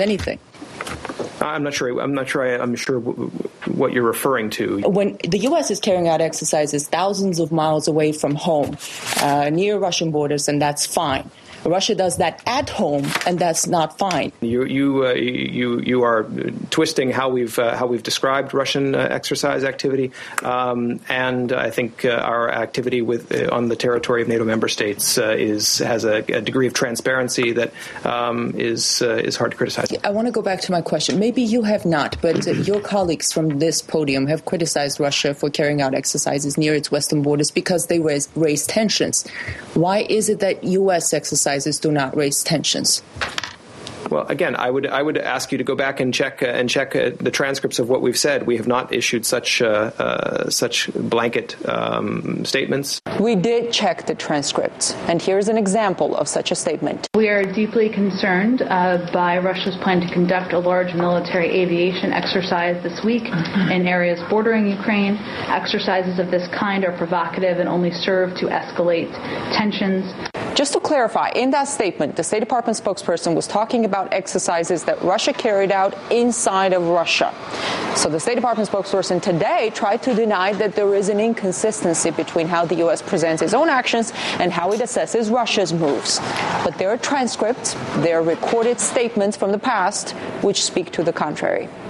anything. I'm not sure. I'm sure what you're referring to. When the U.S. is carrying out exercises thousands of miles away from home, near Russian borders, and that's fine. Russia does that at home, and that's not fine. You are twisting how we've described Russian exercise activity, and I think our activity on the territory of NATO member states has a degree of transparency that is hard to criticize. I want to go back to my question. Maybe you have not, but your colleagues from this podium have criticized Russia for carrying out exercises near its western borders because they raise tensions. Why is it that U.S. exercises do not raise tensions? Well, again, I would ask you to go back and check the transcripts of what we've said. We have not issued such blanket statements. We did check the transcripts, and here's an example of such a statement. We are deeply concerned by Russia's plan to conduct a large military aviation exercise this week in areas bordering Ukraine. Exercises of this kind are provocative and only serve to escalate tensions. Just to clarify, in that statement, the State Department spokesperson was talking about exercises that Russia carried out inside of Russia. So the State Department spokesperson today tried to deny that there is an inconsistency between how the U.S. presents its own actions and how it assesses Russia's moves. But there are transcripts, there are recorded statements from the past which speak to the contrary.